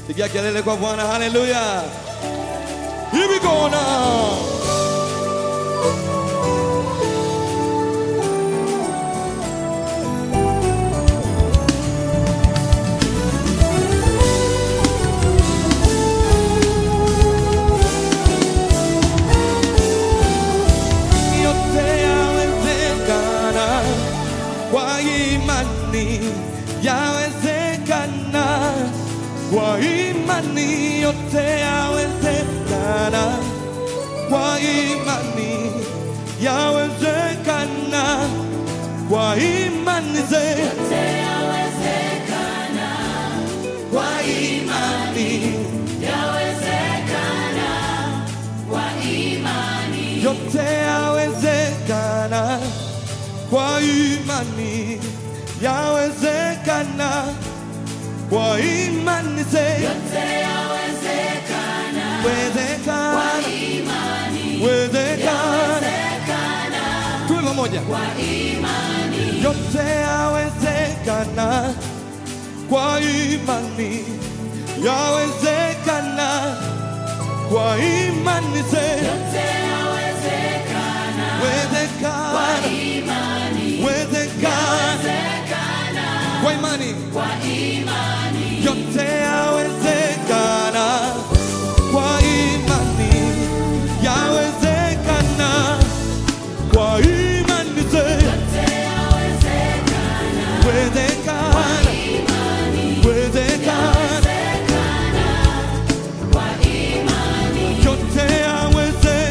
Pigia kelele kwa Bwana, haleluya. Here we go now. Yawezekana kwa imani, yote yawezekana kwa imani, yawezekana kwa imani, yote yawezekana kwa imani, yawezekana kwa imani, yote yawezekana kwa imani, yawezekana kwa imani, yote yawezekana kwa imani, yawezekana tuwe pamoja kwa imani, yote yawezekana kwa imani, yawezekana kwa imani, yote yawezekana kwa imani, kwa imani, kwa imani, yote yawezekana kwa imani, yawezekana kwa imani, yote yawezekana kwa imani, yawezekana kwa imani, yote yawezekana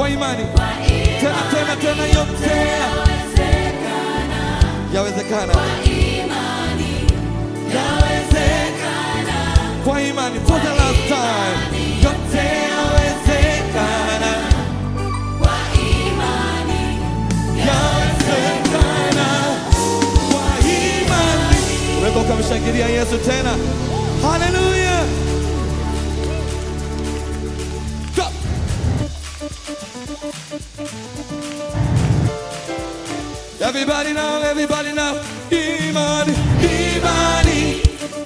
kwa imani. Tena tena tena, yote yawezekana. Kwa imani, for the last time, yote yawezekana. Yawezekana kwa imani. Unaweza ukamshangilia Yesu tena. Hallelujah. Go. Everybody now, everybody now. Imani, imani.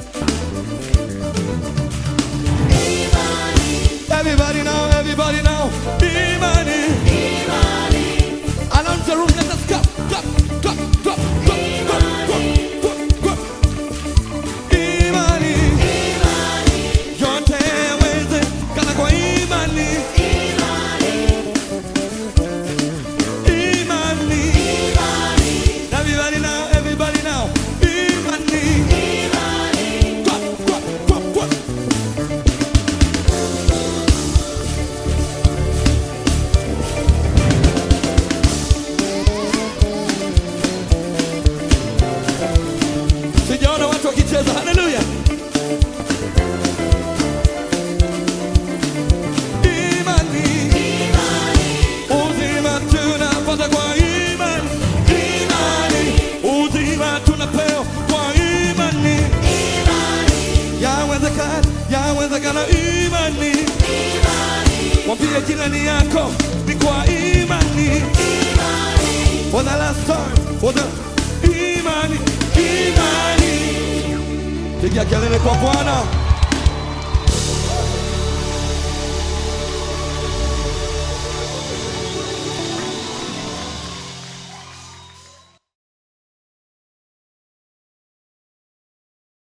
Everybody now, everybody now. Imani, imani. Around the room, let us go, go, go, go, go, go, go, go, go. Imani, imani. Yote yawezekana kwa imani. Imani, imani. Everybody now, everybody now. Imani, imani. Go, go, go, go. Sijaona watu wakicheza. Haleluya. Imani, imani. Uzima tunapata kwa imani. Imani, uzima tunapewa kwa imani. Imani, yawezekana, yawezekana. Imani, imani. Mwambie jirani yako ni kwa imani. Imani, for the last time, for the imani, imani. Pigia kelele kwa Bwana.